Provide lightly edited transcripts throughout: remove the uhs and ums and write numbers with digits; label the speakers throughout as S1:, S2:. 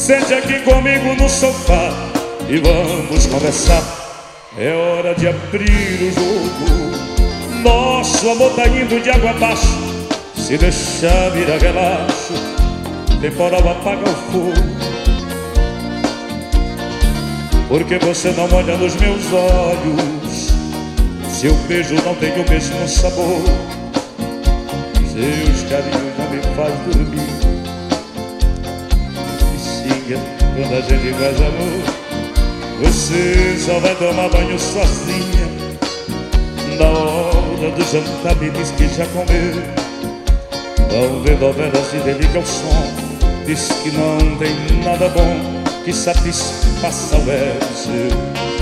S1: Sente aqui comigo no sofá e vamos conversar. É hora de abrir o jogo. Nosso amor tá indo de água abaixo. Se deixar virar relaxo, temporal apaga o fogo. Porque você não olha nos meus olhos, seu beijo não tem o mesmo sabor, seus carinhos não me fazem dormir, me xinga quando a gente faz amor. Você só vai tomar banho sozinha, na hora do jantar me diz que já comeu. Não vê novelas e dedica ao som, diz que não tem nada bom que satisfaça o seu.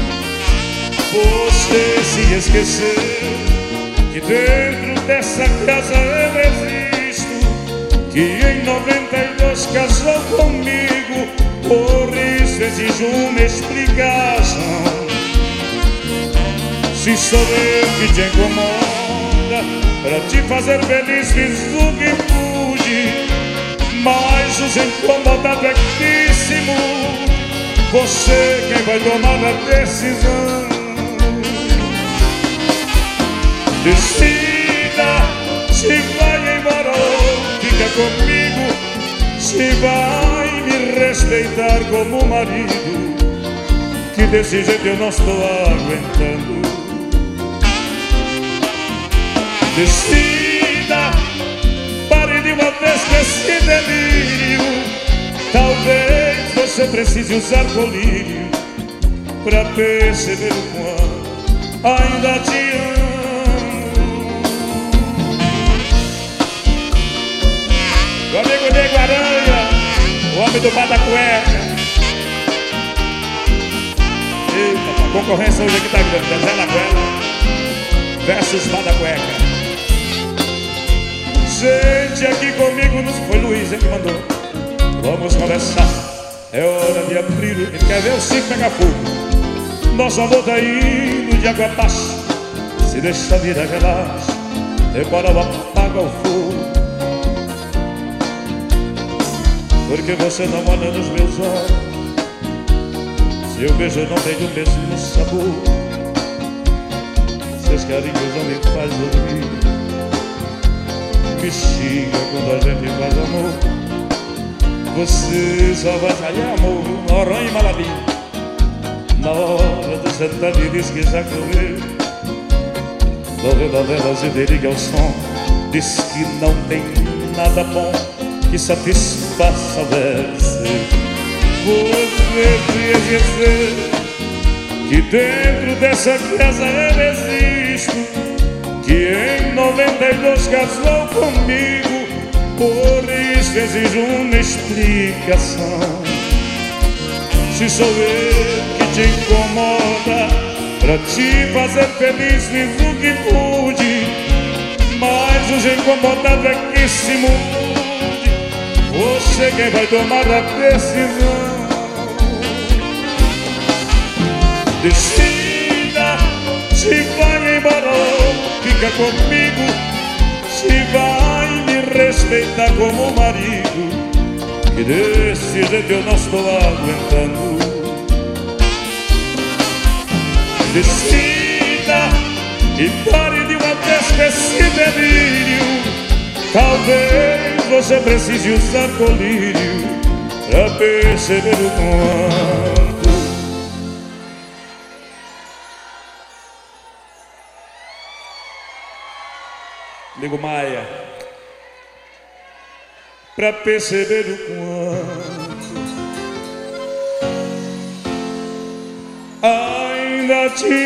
S1: Você se esqueceu que dentro dessa casa eu existo, que em 92 casou comigo, por isso exijo uma explicação. Se sou eu que te incomoda, pra te fazer feliz fiz o que pude, mas os incomodados é quíssimo. Você quem vai tomar a decisão. Decida se vai embora ou fica comigo, se vai me respeitar como marido, que desse jeito eu não estou aguentando. Decida, pare de uma vez com esse delírio. Talvez você precise usar colírio pra perceber o quanto ainda te amo. Meu amigo Nego Aranha, o homem do bar da cueca. Eita, a concorrência hoje aqui tá grande. Zé da Cueca versus bar da cueca. Gente, aqui comigo nos foi Luiz que mandou. Vamos conversar, é hora de abrir. Ele quer ver o circo pegar fogo. Nosso amor tá indo de água abaixo. Se deixa virar relaxo, temporal apaga o fogo. Porque você não olha nos meus olhos, seu beijo não tem o mesmo sabor, seus carinhos não me fazem dormir, me xinga quando a gente faz amor. Você só vai sair amor, Noronha e Malabi, na hora do sentar me diz que já comeu. Novelas e dedica ao som, diz que não tem nada bom que satisfaça o você. Você se esquecer que dentro dessa casa eu existo, que em 92 casou comigo, por isso exijo uma explicação. Se sou eu que te incomoda, pra te fazer feliz fiz o que pude, mas os incomodados é que se mude. Você quem vai tomar a decisão. Decida se vai embora ou fica comigo, se vai me respeitar como marido, que desse jeito eu não estou aguentando. Decida e pare de uma vez com esse delírio. Talvez você precise usar colírio pra perceber o quanto. Nego Maia, pra perceber o quanto ainda te